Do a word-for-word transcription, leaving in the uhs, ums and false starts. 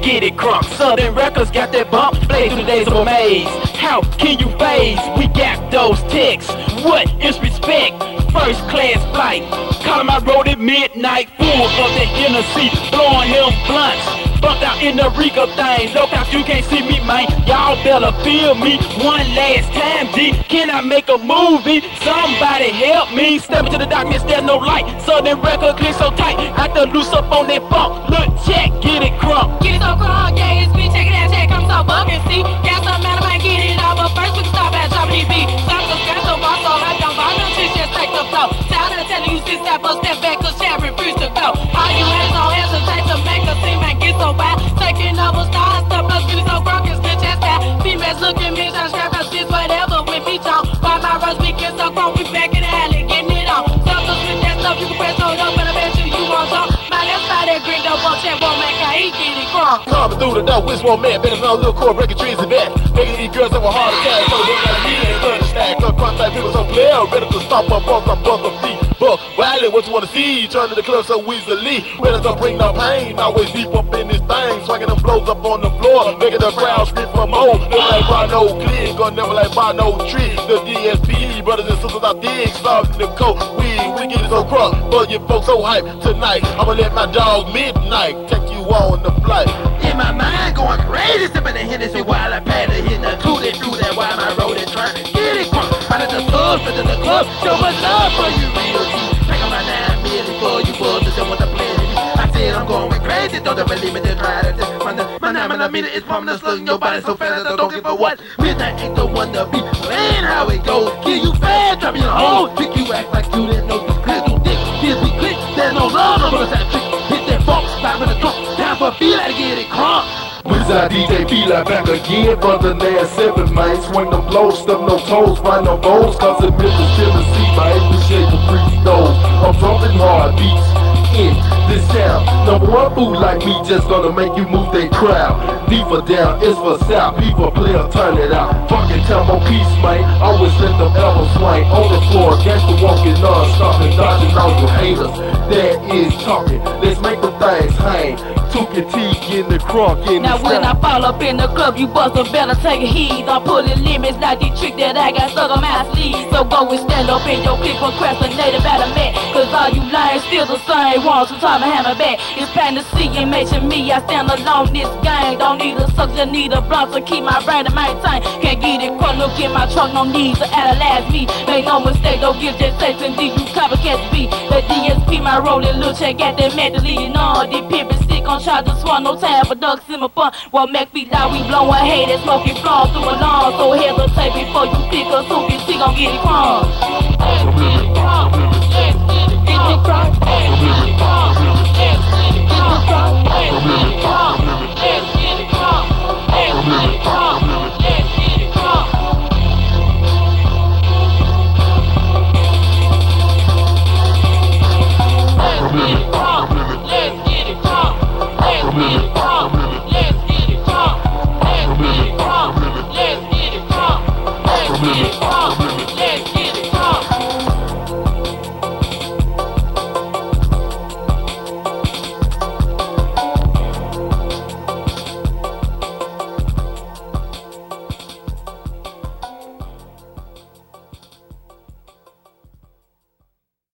get it crunk. Southern Records got that bump, play through the days of amaze. How can you phase? We got those ticks. What is respect? First class flight. Calling my road at midnight, full of the Hennessy, blowing them blunts. Bumped out in the Rico thing, look out, you can't see me, man. Y'all better feel me one last time, G. Can I make a movie? Somebody help me. Step into the darkness, there's no light. Southern Record click so tight, I have to loose up on that funk. Look, check, get it crunk. Get it so crunk, yeah, it's me, check it out, check, I'm so bugging, see. Got some out of my get it all, but first we can stop at top of the beat. Stop the scratch, so boss, so I don't buy no shit, just take the flow. Tired of telling you sit step, but step back, cause Sharon refused to go. All you hands on hesitate to make a scene, man, get so wild. Taking over stars, the plus getting so crunk, it's good, just that. Females look at me, trying to scrap us, this whatever with me, y'all. Why my rush, we get so crunk, we back in the alley, getting it on. Suckers with that stuff, you can press hold up, and I bet you you won't talk. My left side, that green dope, on check, won't make how he get it crunk. Coming through the door, which one man, better know little core, breaking trees and that. Making these girls have a heart attack, so they got me and third stack. Look, crunk like people so clear, ready to stop up on some brother feet. But Wiley, what you wanna see? Turn to the club so easily. Ready to bring no pain, always deep up in this thing. Swinging them blows up on the floor, making the crowd scream for more. Never like buy no click, or never like buy no trick. The D S P, brothers and sisters, I dig, starting the coat. We, we get it so crunk, but you folks so hype tonight. I'ma let my dog Midnight take you on the flight. In my mind going crazy, sipping the Hennessy while I pad it, hitting the tootie through that while my road is trying to get it crunk. Out of the club, to the club, show much love for you real G. Take on my nine million for you buzzers that want to play with me. I said I'm going crazy, don't ever leave me to try to just my my nine and a minute is pumping the slug in your body so fast that I don't give a what. Midnight ain't the one to be playing how it goes. Kill you fast, drop you in a hole, pick you act like you didn't know you clear through dick. Here's me click, there's no love, no that trick. Hit that box, stop in the trunk, time for a beat, I get it crunk. Wizard D J B like back again from the last seven, man. Swing them blows, stuff no toes, find no bowls. Cause in Memphis, Tennessee, my English shape of free those. I'm dropping hard beats in this town. Number one fool like me just gonna make you move they crowd. D for down, S for south, P for player, turn it out. Fucking tempo peace, man. Always let them elbows swing on the floor. Gangsta walking non-stop and dodging all your haters. That is talking, let's make the things hang. Took your teeth in the crunk in now the when I fall up in the club, you buzzers better take heed. I'm pulling limits, not the trick that I got stuck on my sleeve. So go and stand up in your clip, procrastinate about a man. Cause all you lions still the same ones who time to hammer back. It's plain to see and mention me, I stand alone this gang. Don't need a suck, just need a blunt to keep my brain in my time. Can't get it crunk, look in my trunk, no need to analyze me. Make no mistake, don't give just sex and D, you copycats be. The D S P, my rolling little check, got that mentally, you know, the pimpin' stick on try to swan, no time for ducks in my fun. What make me loud, we blowin' hay, that smoking flowers through a lawn. So hesitate before you pick us, who can see gon' get it crunk. Let's get it crunk, let's get it crunk, let's get it crunk, let's get it crunk, let's get it crunk, let's get it crunk, let's get it crunk, let's get it crunk. Let's get it crunk.